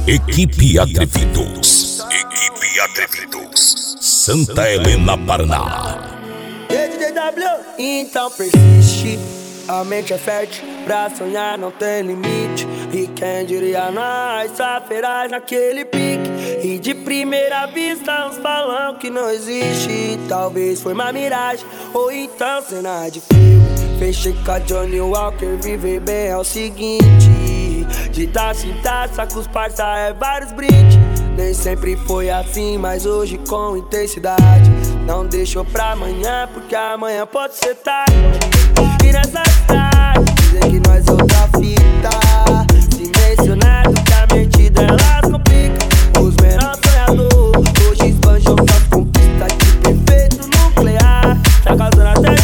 Equipe Atrevidos. Equipe Atrevidos. Santa Helena, Paraná. Então persiste, a mente é fértil, pra sonhar não tem limite. E quem diria nós, feraz naquele pique. E de primeira vista uns falam que não existe. Talvez foi uma miragem, ou então cena de filme. Fechei com a Johnny Walker, viver bem é o seguinte: de taça em taça com os parça é vários brindes. Nem sempre foi assim, mas hoje com intensidade. Não deixou pra amanhã, porque amanhã pode ser tarde. E nessa cidade, dizem que nós é outra fita. Se mencionado que a mente delas complica. Os menores sonhadores hoje esbanjam suas conquistas de perfeito nuclear. Tá causando até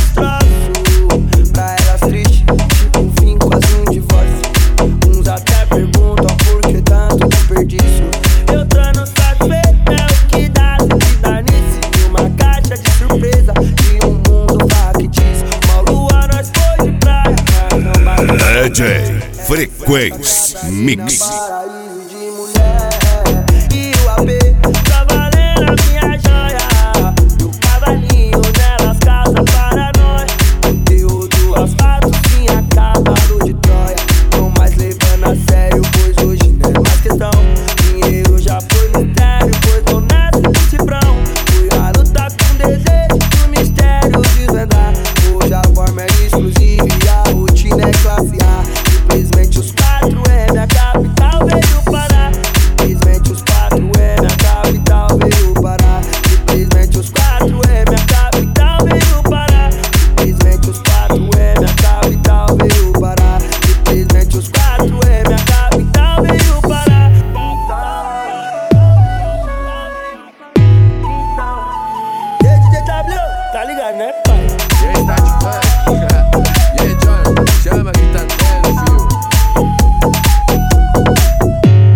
destroço pra elas triste, tipo um fim, quase um divórcio. Uns até perguntam por que tanto desperdício. Eu tô no satisfeito, é o que dá, se dá nisso. De uma caixa de surpresa, de um mundo factício. Uma lua nós foi de praia, mas não bate. DJ Frequência Mix. Paraíso de mulher, e o AP tá valendo a minha joia. E o cavalinho delas casa para nós. Conteúdo asfalto, sim, a cavalo de Troia. Não mais levando a sério, pois hoje não é mais questão. Dinheiro já foi mistério, pois tô nessa de cifrão. Fui a lutar com desejo do mistério desvendar. Hoje a forma é exclusiva e a rotina é classe A. Simplesmente os 4 é minha capital, veio parar. Simplesmente os 4 é minha capital, veio parar. Simplesmente os 4 é minha capital, veio parar. Simplesmente os 4 é minha capital, veio parar. Simplesmente os 4 é minha capital, veio parar. DJ W, tá ligado, né, pai?